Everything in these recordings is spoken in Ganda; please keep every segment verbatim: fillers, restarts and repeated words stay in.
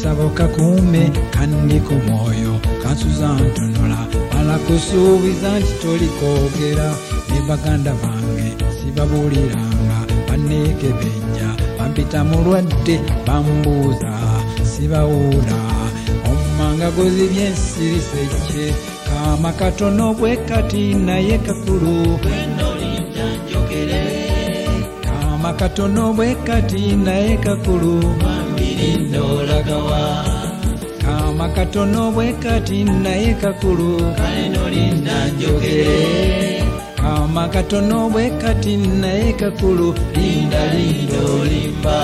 kasabo kakume kandi ku mwoyo kansuza ntunula mala kusuubiza nti tolikoogera ne baganda bange sibabuuliranga banneekebejja bampita mulwadde bambuuza sibawuula omumanga gozibye ensirise kye kama katono bwe kati naye kakulu wenolinda njogere kama katono bwe kati naye kakulu mambirinda olagawa kama katono bwe kati naye kakulu kale nolinda njogere kama katono bwe kati naye kakulu linda linda olimba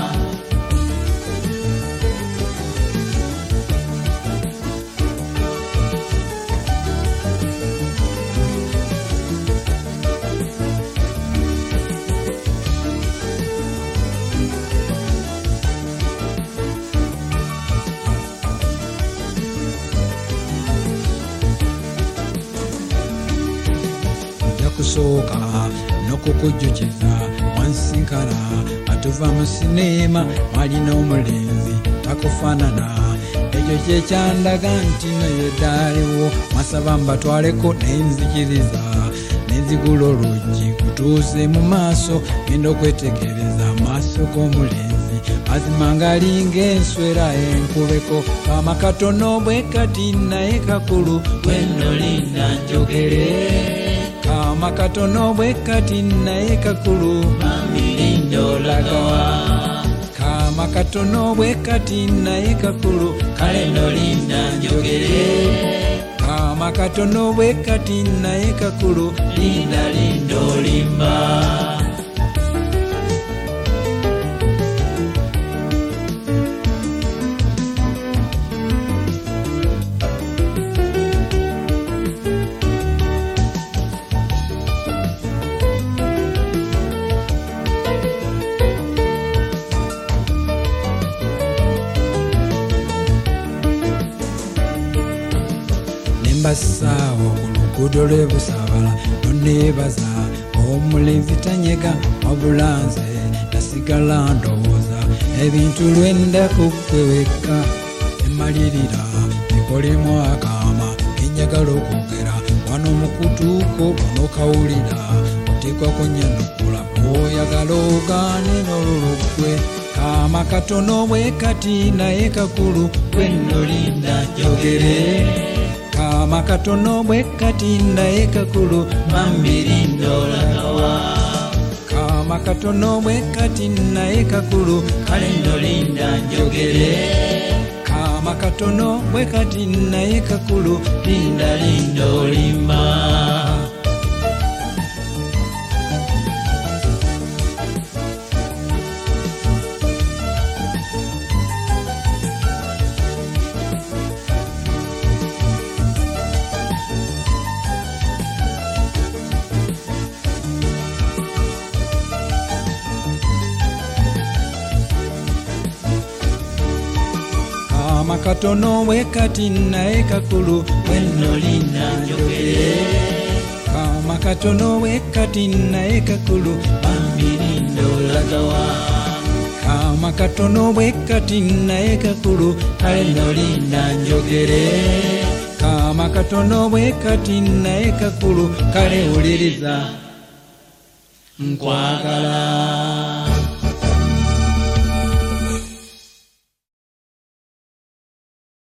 kusooka n'okukujjukiza wansinkala atuva mu sineema mwalina omulenzi takufaanana ekyo kyekyandaga nti naye ddaaliwo masaba mbatwaleko nenzikiriza nenzigula oluggi kutuuse mu maaso genda okwetegereza maaso g'omulenzi mazima ngalinga enswera enkubeko kama katono bwe kati naye kakulu wenolinda njogere kama katono bwe kati naye kakulu mambirinda olagawa kama katono bwe kati naye kakulu kale nolinda njogere kama katono bwe kati naye kakulu linda linda olimba mbasaawo ku luguudo lw'ebusaabala nonneebaza omulenzi tanyega wabula nze nasigala ndowooza ebintu lwenda kukweweka emalirira ekolemu akaama kenjagala okwogera wano mukutuuko bonokawulira oteekwa kunyanukula bw'oyagala ogaane n'olulugwe kama katono bwe kati naye kakulu wenolinda njogere kama katono bwe kati naye kakulu mambirinda olagawa kama katono bwe kati naye kakulu kale nolinda njogere kama katono bwe kati naye kakulu linda linda olimba kama katono bwe kati naye kakulu wenolinda njogere kama katono bwe kati naye kakulu mambirinda olagawa kama katono bwe kati naye kakulu kale nolinda njogere kama katono bwe kati naye kakulu kale wuliriza nkwagala